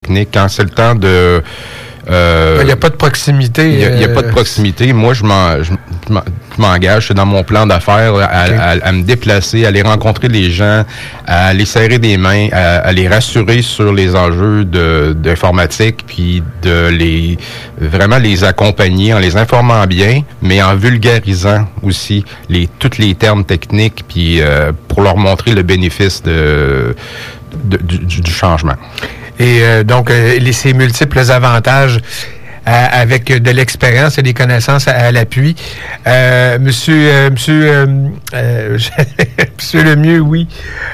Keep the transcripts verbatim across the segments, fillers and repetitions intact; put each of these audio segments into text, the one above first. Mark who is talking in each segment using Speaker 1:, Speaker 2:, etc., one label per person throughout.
Speaker 1: technique. Quand c'est le temps de...
Speaker 2: Euh, il n'y a pas de proximité.
Speaker 1: Il n'y a, euh... a pas de proximité. Moi, je, m'en, je, je m'engage, c'est dans mon plan d'affaires, à, okay. à, à me déplacer, à aller rencontrer les gens, à aller serrer des mains, à, à les rassurer sur les enjeux de, d'informatique, puis de les vraiment les accompagner en les informant bien, mais en vulgarisant aussi les tous les termes techniques, puis euh, pour leur montrer le bénéfice de, de du, du changement.
Speaker 2: Et euh, donc, euh, les, ces multiples avantages euh, avec de l'expérience et des connaissances à, à l'appui. Euh, monsieur, euh, monsieur, euh, euh, monsieur Lemieux, oui.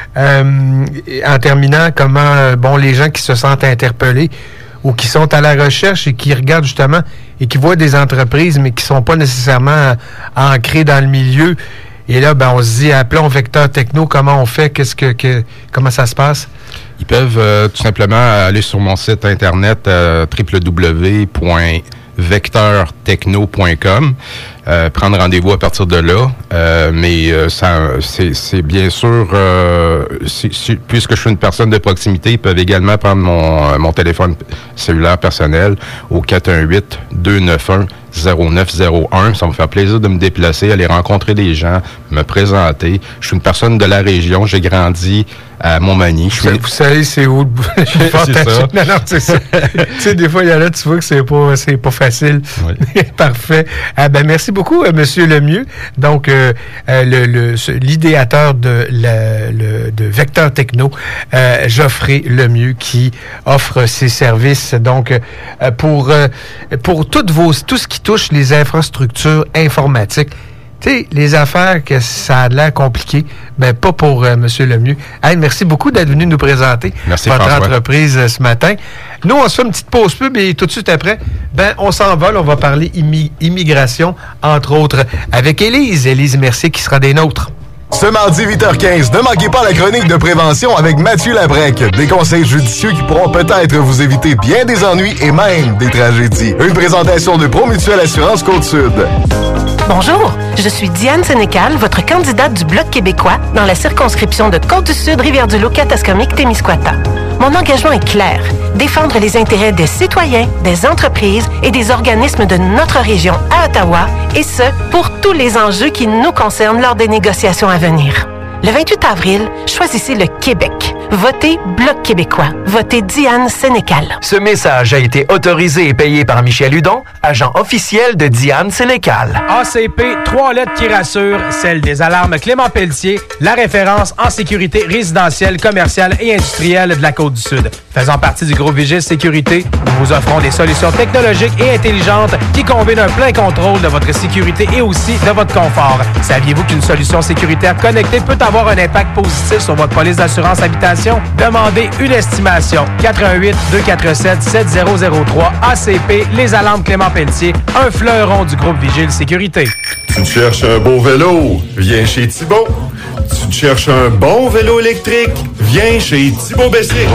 Speaker 2: Euh, en terminant, comment, euh, bon, les gens qui se sentent interpellés ou qui sont à la recherche et qui regardent justement et qui voient des entreprises, mais qui ne sont pas nécessairement ancrées dans le milieu. Et là, ben, on se dit, appelons Vecteur Techno, comment on fait, qu'est-ce que, que comment ça se passe?
Speaker 1: Ils peuvent euh, tout simplement aller sur mon site internet euh, w w w point vecteur techno point com, euh, prendre rendez-vous à partir de là. Euh, mais euh, ça, c'est, c'est bien sûr, euh, c'est, c'est, puisque je suis une personne de proximité, ils peuvent également prendre mon, mon téléphone cellulaire personnel au quatre un huit, deux neuf un, zéro neuf zéro un. Ça me fait plaisir de me déplacer, aller rencontrer des gens, me présenter. Je suis une personne de la région, j'ai grandi à Montmagny. Je
Speaker 2: suis... Vous savez, c'est où?
Speaker 1: C'est ça.
Speaker 2: Non, non, c'est ça. Tu sais, des fois, il y en a, tu vois que c'est pas, c'est pas facile. Oui. Parfait. Ah, ben, merci beaucoup, euh, Monsieur Lemieux. Donc, euh, euh, le, le, ce, l'idéateur de, la, le, de Vecteur Techno, euh, Geoffrey Lemieux, qui offre ses services, donc, euh, pour, euh, pour toutes vos, tout ce qui touche les infrastructures informatiques. Tu sais, les affaires que ça a l'air compliqué, ben pas pour euh, M. Lemieux. Hey, merci beaucoup d'être venu nous présenter
Speaker 1: merci,
Speaker 2: votre
Speaker 1: François.
Speaker 2: entreprise euh, ce matin. Nous, on se fait une petite pause pub et tout de suite après, ben on s'envole, on va parler immi- immigration, entre autres, avec Élise. Élise Mercier qui sera des nôtres.
Speaker 3: Ce mardi huit heures quinze, ne manquez pas la chronique de prévention avec Mathieu Labrec. Des conseils judicieux qui pourront peut-être vous éviter bien des ennuis et même des tragédies. Une présentation de Promutuelle Assurance Côte-Sud.
Speaker 4: Bonjour, je suis Diane Sénécal, votre candidate du Bloc québécois dans la circonscription de Côte-du-Sud, Rivière-du-Loup, Katascomique, Témiscouata. Mon engagement est clair, défendre les intérêts des citoyens, des entreprises et des organismes de notre région à Ottawa, et ce, pour tous les enjeux qui nous concernent lors des négociations à venir. Le vingt-huit avril, choisissez le Québec. Votez Bloc québécois. Votez Diane Sénécal.
Speaker 5: Ce message a été autorisé et payé par Michel Hudon, agent officiel de Diane Sénécal.
Speaker 6: A C P, trois lettres qui rassurent, celle des alarmes Clément Pelletier, la référence en sécurité résidentielle, commerciale et industrielle de la Côte-du-Sud. Faisant partie du groupe Vigile Sécurité, nous vous offrons des solutions technologiques et intelligentes qui combinent un plein contrôle de votre sécurité et aussi de votre confort. Saviez-vous qu'une solution sécuritaire connectée peut avoir un impact positif sur votre police d'assurance habitation? Demandez une estimation. quatre un huit, deux quatre sept, sept zéro zéro trois. A C P, les alarmes Clément Pelletier, un fleuron du groupe Vigile Sécurité.
Speaker 7: Tu te cherches un beau vélo? Viens chez Thibaut. Tu te cherches un bon vélo électrique? Viens chez Thibaut Bessic.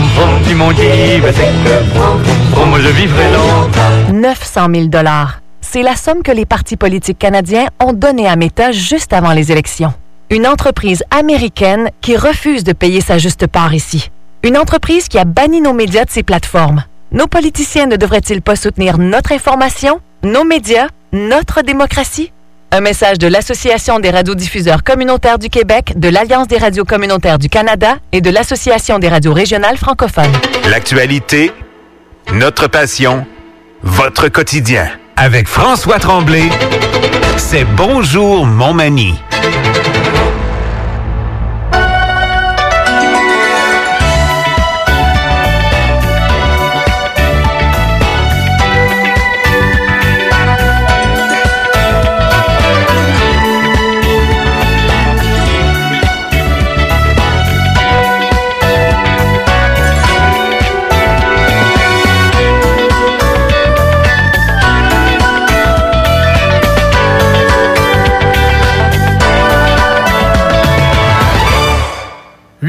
Speaker 8: neuf cent mille dollars. C'est la somme que les partis politiques canadiens ont donnée à Meta juste avant les élections. Une entreprise américaine qui refuse de payer sa juste part ici. Une entreprise qui a banni nos médias de ses plateformes. Nos politiciens ne devraient-ils pas soutenir notre information, nos médias, notre démocratie? Un message de l'Association des radiodiffuseurs communautaires du Québec, de l'Alliance des radios communautaires du Canada et de l'Association des radios régionales francophones.
Speaker 9: L'actualité, notre passion, votre quotidien.
Speaker 10: Avec François Tremblay, c'est Bonjour Montmagny.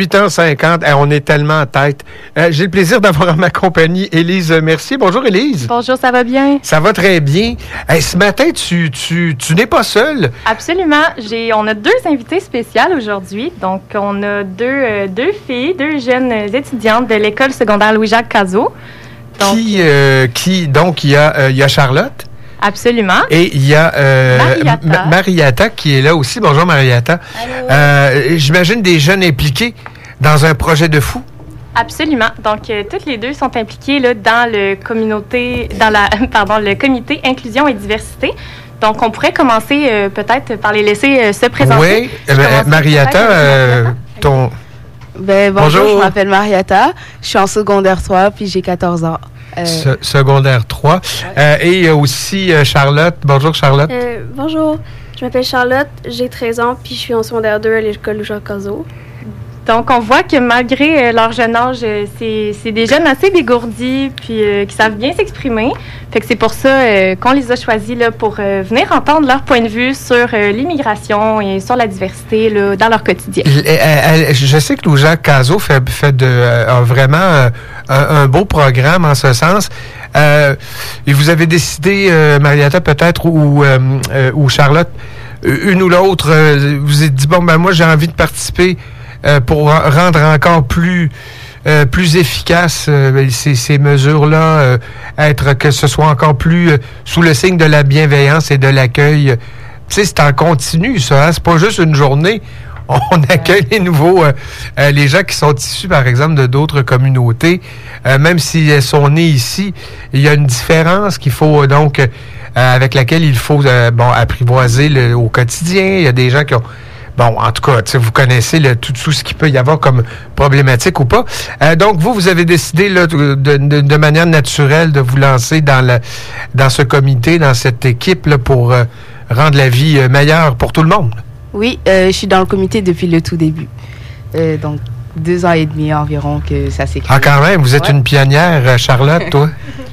Speaker 2: huit heures cinquante. Eh, on est tellement en tête. Euh, j'ai le plaisir d'avoir en ma compagnie Élise Mercier. Bonjour, Élise.
Speaker 11: Bonjour, ça va bien?
Speaker 2: Ça va très bien. Eh, ce matin, tu, tu, tu n'es pas seule.
Speaker 11: Absolument. J'ai, on a deux invités spéciales aujourd'hui. Donc, on a deux, euh, deux filles, deux jeunes étudiantes de l'école secondaire Louis-Jacques Cazot. Donc,
Speaker 2: qui, euh, qui, donc, il y, euh, y a Charlotte.
Speaker 11: Absolument.
Speaker 2: Et il y a euh,
Speaker 11: Mariata.
Speaker 2: M- Mariata qui est là aussi. Bonjour, Mariata.
Speaker 11: Allô.
Speaker 2: Euh, j'imagine des jeunes impliqués dans un projet de fou.
Speaker 11: Absolument. Donc, euh, toutes les deux sont impliquées là, dans le communauté, dans la, pardon, le comité Inclusion et Diversité. Donc, on pourrait commencer euh, peut-être par les laisser euh, se présenter.
Speaker 2: Oui, euh, Mariata, euh, ton...
Speaker 12: Ben, bonjour,
Speaker 2: Bonjour.
Speaker 12: je m'appelle Mariata. Je suis en secondaire trois, puis j'ai quatorze ans. Euh,
Speaker 2: Se- secondaire trois. Euh, et il y a aussi euh, Charlotte. Bonjour, Charlotte.
Speaker 13: Euh, bonjour, je m'appelle Charlotte, j'ai treize ans, puis je suis en secondaire deux à l'école Louis-Jacques Cazot.
Speaker 11: Donc, on voit que malgré euh, leur jeune âge, euh, c'est, c'est des jeunes assez dégourdis, puis euh, qui savent bien s'exprimer. Fait que c'est pour ça euh, qu'on les a choisis là, pour euh, venir entendre leur point de vue sur euh, l'immigration et sur la diversité là, dans leur quotidien.
Speaker 2: Elle- elle- elle- je sais que Louis-Jacques Cazot fait, fait de, euh, a vraiment euh, un, un beau programme en ce sens. Euh, et vous avez décidé, euh, Mariata peut-être, ou, euh, euh, ou Charlotte, une ou l'autre, euh, vous vous êtes dit, bon, ben moi j'ai envie de participer euh, pour rendre encore plus... Euh, plus efficace euh, ces, ces mesures-là, euh, être que ce soit encore plus euh, sous le signe de la bienveillance et de l'accueil. Tu sais, c'est en continu, ça. Hein? C'est pas juste une journée. On accueille les nouveaux, euh, euh, les gens qui sont issus, par exemple, de d'autres communautés. Euh, même si elles sont nées ici, il y a une différence qu'il faut, euh, donc, euh, avec laquelle il faut, euh, bon, apprivoiser le, au quotidien. Il y a des gens qui ont... Bon, en tout cas, tu sais, vous connaissez le, tout, tout ce qu'il peut y avoir comme problématique ou pas. Euh, donc, vous, vous avez décidé là, de, de, de manière naturelle de vous lancer dans, le, dans ce comité, dans cette équipe là, pour euh, rendre la vie euh, meilleure pour tout le monde.
Speaker 12: oui, euh, je suis dans le comité depuis le tout début. Euh, donc, deux ans et demi environ que ça s'est créé.
Speaker 2: Ah, quand même, vous êtes
Speaker 12: Ouais.
Speaker 2: une pionnière, euh, Charlotte, toi.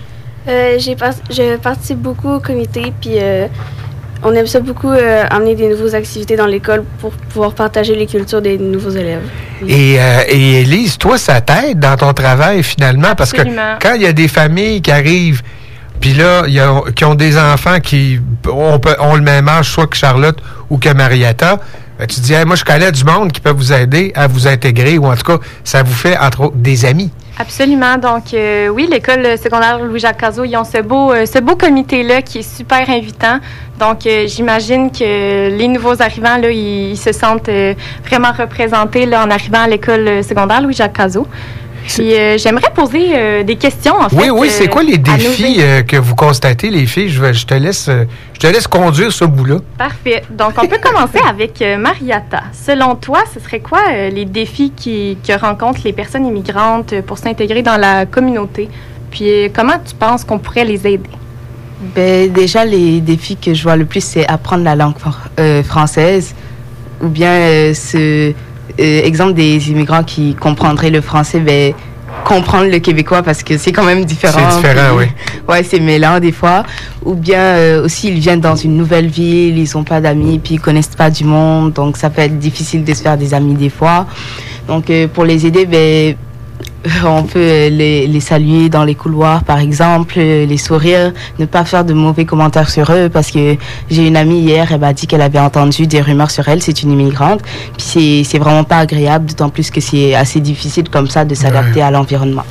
Speaker 13: Euh, j'ai par- je participe beaucoup au comité, puis euh, on aime ça beaucoup euh, amener des nouvelles activités dans l'école pour pouvoir partager les cultures des nouveaux élèves.
Speaker 2: Et, euh, et Élise, toi, ça t'aide dans ton travail finalement, parce que
Speaker 11: Absolument.
Speaker 2: quand il y a des familles qui arrivent, puis là, il y a, qui ont des enfants qui ont, peut- ont le même âge, soit que Charlotte ou que Mariata, ben, tu te dis, hey, moi, je connais du monde qui peut vous aider à vous intégrer, ou en tout cas, ça vous fait, entre autres, des amis.
Speaker 11: Absolument. Donc, euh, oui, l'école secondaire Louis-Jacques Cazot, ils ont ce beau, euh, ce beau comité-là qui est super invitant. Donc, euh, j'imagine que les nouveaux arrivants, là, ils, ils se sentent euh, vraiment représentés là, en arrivant à l'école secondaire Louis-Jacques Cazot. Puis, euh, j'aimerais poser euh, des questions, en fait.
Speaker 2: Oui, oui, c'est
Speaker 11: euh,
Speaker 2: quoi les
Speaker 11: à nos
Speaker 2: défis
Speaker 11: invités.
Speaker 2: euh, que vous constatez, les filles? Je, vais- je te laisse, euh, je te laisse conduire ce bout-là.
Speaker 11: Parfait. Donc, on peut commencer avec euh, Mariata. Selon toi, ce serait quoi euh, les défis qui, que rencontrent les personnes immigrantes euh, pour s'intégrer dans la communauté? Puis, euh, comment tu penses qu'on pourrait les aider?
Speaker 12: Ben, déjà, les défis que je vois le plus, c'est apprendre la langue fr- euh, française, ou bien, euh, ce euh, exemple des immigrants qui comprendraient le français, ben, comprendre le québécois parce que c'est quand même différent.
Speaker 2: C'est différent,
Speaker 12: Puis,
Speaker 2: oui.
Speaker 12: Ouais, c'est mêlant des fois. Ou bien euh, aussi, ils viennent dans une nouvelle ville, ils n'ont pas d'amis, puis ils connaissent pas du monde, donc ça peut être difficile de se faire des amis des fois. Donc, euh, pour les aider, ben, on peut euh, les, les saluer dans les couloirs, par exemple, euh, les sourire, ne pas faire de mauvais commentaires sur eux, parce que j'ai une amie hier, elle m'a dit qu'elle avait entendu des rumeurs sur elle, c'est une immigrante, puis c'est, c'est vraiment pas agréable, d'autant plus que c'est assez difficile comme ça de s'adapter à l'environnement.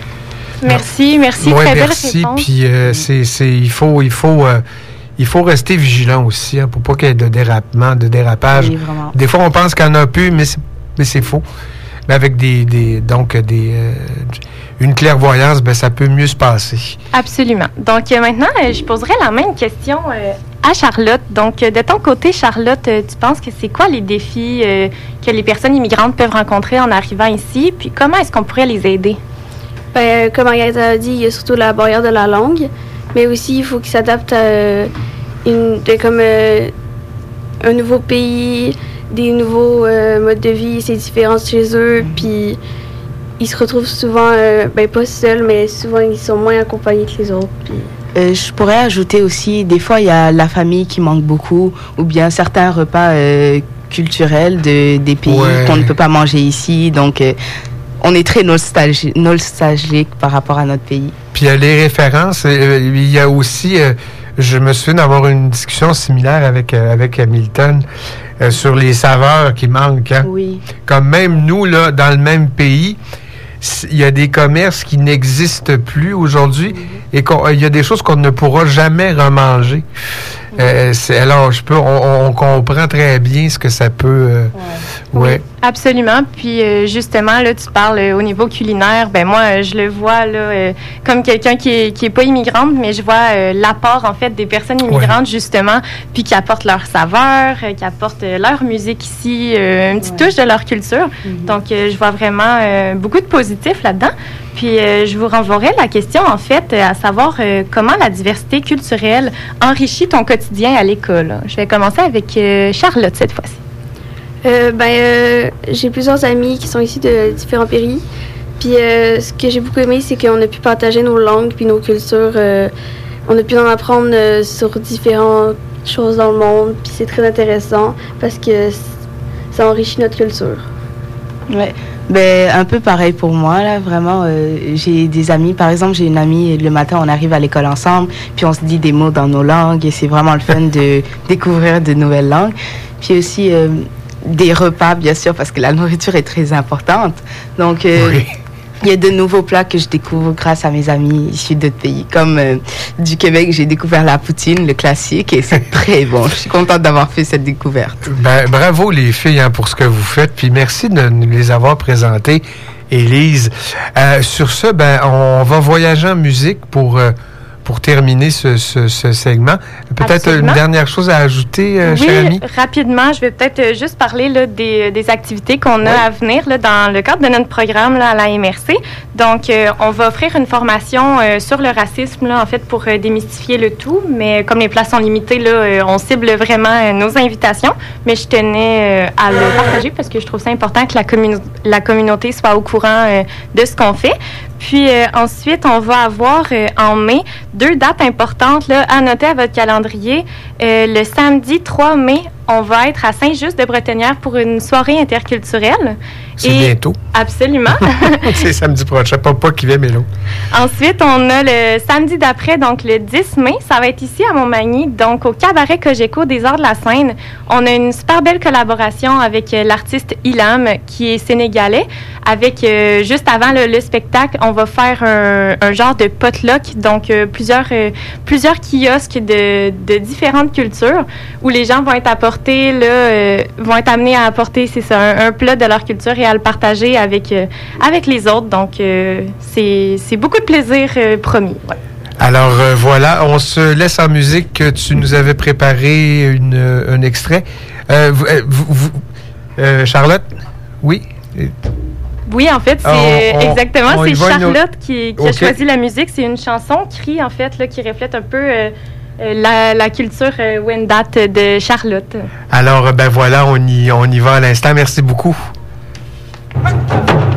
Speaker 11: Merci, merci.
Speaker 2: Ouais,
Speaker 11: très belle
Speaker 2: merci.
Speaker 11: réponse.
Speaker 2: Puis euh, c'est, c'est, il faut, il faut, euh, il faut rester vigilant aussi, hein, pour pas qu'il y ait de dérapement, de dérapage.
Speaker 12: Oui, vraiment.
Speaker 2: Des fois, on pense qu'il n'y en a plus, mais c'est, mais c'est faux. Mais avec des, des donc des, euh, une clairvoyance, ben ça peut mieux se passer.
Speaker 11: Absolument. Donc, euh, maintenant, euh, je poserai la même question euh, à Charlotte. Donc, euh, de ton côté, Charlotte, euh, tu penses que c'est quoi les défis euh, que les personnes immigrantes peuvent rencontrer en arrivant ici? Puis, comment est-ce qu'on pourrait les aider?
Speaker 13: Ben, comme Agatha a dit, il y a surtout la barrière de la langue, mais aussi il faut qu'ils s'adaptent à euh, une, de- comme, euh, un nouveau pays, des nouveaux euh, modes de vie, c'est différent chez eux, puis ils se retrouvent souvent, euh, ben pas seuls, mais souvent ils sont moins accompagnés que les autres. Puis...
Speaker 12: Euh, je pourrais ajouter aussi, des fois, il y a la famille qui manque beaucoup, ou bien certains repas euh, culturelles de, des pays
Speaker 2: Ouais.
Speaker 12: qu'on ne peut pas manger ici. Donc, euh, on est très nostalgi- nostalgique par rapport à notre pays.
Speaker 2: Puis euh, les références, euh, il y a aussi, euh, je me souviens d'avoir une discussion similaire avec, euh, avec Hamilton euh, sur les saveurs qui manquent. Hein?
Speaker 12: Oui.
Speaker 2: Comme même nous, là, dans le même pays, s- il y a des commerces qui n'existent plus aujourd'hui et qu'il y a des choses qu'on ne pourra jamais remanger. Euh, c'est, alors, je peux, on, on comprend très bien ce que ça peut... euh, ouais.
Speaker 11: Absolument. Puis euh, justement, là, tu parles euh, au niveau culinaire. Ben moi, euh, je le vois là euh, comme quelqu'un qui est, qui est pas immigrante, mais je vois euh, l'apport en fait des personnes immigrantes justement, puis qui apportent leur saveur, euh, qui apportent euh, leur musique ici, euh, une petite touche de leur culture. Donc, euh, je vois vraiment euh, beaucoup de positifs là-dedans. Puis, euh, je vous renverrai la question, en fait, euh, à savoir euh, comment la diversité culturelle enrichit ton quotidien à l'école. Je vais commencer avec euh, Charlotte cette fois-ci.
Speaker 13: Euh, ben, euh, j'ai plusieurs amis qui sont issus de différents pays. Puis euh, ce que j'ai beaucoup aimé, c'est qu'on a pu partager nos langues puis nos cultures. Euh, on a pu en apprendre euh, sur différentes choses dans le monde. Puis c'est très intéressant parce que c- ça enrichit notre culture.
Speaker 12: Ouais. Ben, un peu pareil pour moi, là, vraiment. Euh, j'ai des amis, par exemple, j'ai une amie, le matin, on arrive à l'école ensemble, puis on se dit des mots dans nos langues, et c'est vraiment le fun de découvrir de nouvelles langues. Puis aussi, euh, des repas, bien sûr, parce que la nourriture est très importante. Donc, euh,
Speaker 2: Oui.
Speaker 12: il y a de nouveaux plats que je découvre grâce à mes amis issus d'autres pays. Comme euh, du Québec, j'ai découvert la poutine, le classique, et c'est très bon. Je suis contente d'avoir fait cette découverte.
Speaker 2: Ben, bravo les filles hein, pour ce que vous faites, puis merci de nous les avoir présentées, Élise. Euh, sur ce, ben, on va voyager en musique pour, euh, pour terminer ce, ce, ce segment. Peut-être
Speaker 11: Absolument.
Speaker 2: une dernière chose à ajouter, euh,
Speaker 11: Oui,
Speaker 2: cher ami?
Speaker 11: rapidement, je vais peut-être euh, juste parler là, des, des activités qu'on a à venir là, dans le cadre de notre programme là, à la M R C. Donc, euh, on va offrir une formation euh, sur le racisme, là, en fait, pour euh, démystifier le tout. Mais comme les places sont limitées, là, euh, on cible vraiment euh, nos invitations. Mais je tenais euh, à le partager parce que je trouve ça important que la, commun- la communauté soit au courant euh, de ce qu'on fait. Puis euh, ensuite, on va avoir euh, en mai deux dates importantes là, à noter à votre calendrier. Euh, le samedi trois mai, on va être à Saint-Just-de-Bretonnière pour une soirée interculturelle.
Speaker 2: C'est
Speaker 11: Et-
Speaker 2: bientôt.
Speaker 11: Absolument.
Speaker 2: C'est samedi prochain, pas, pas qui vient, mais l'autre.
Speaker 11: Ensuite, on a le samedi d'après, donc le dix mai. Ça va être ici à Montmagny, donc au Cabaret Cogeco des Arts de la Seine. On a une super belle collaboration avec euh, l'artiste Ilham, qui est sénégalais. Avec, euh, juste avant le, le spectacle, on va faire un, un genre de potluck, donc euh, plusieurs, euh, plusieurs kiosques de, de différentes cultures où les gens vont être apportés, là, euh, vont être amenés à apporter, c'est ça, un, un plat de leur culture et à le partager avec, euh, avec les autres. Donc, euh, c'est c'est beaucoup de plaisir euh, promis. Ouais.
Speaker 2: Alors euh, voilà, on se laisse en musique. Tu nous avais préparé une, euh, un extrait. Euh, vous, euh, vous- vous- euh, Charlotte? Oui?
Speaker 11: Oui, en fait, c'est
Speaker 2: Ah, on- on-
Speaker 11: exactement,
Speaker 2: on y
Speaker 11: c'est
Speaker 2: va, une
Speaker 11: Charlotte
Speaker 2: autre-
Speaker 11: qui, qui
Speaker 2: OK.
Speaker 11: a choisi la musique. C'est une chanson cri, en fait, là, qui reflète un peu euh, euh, la, la culture euh, Wendat de Charlotte.
Speaker 2: Alors, ben voilà, on y, on y va à l'instant. Merci beaucoup.
Speaker 11: Ouais.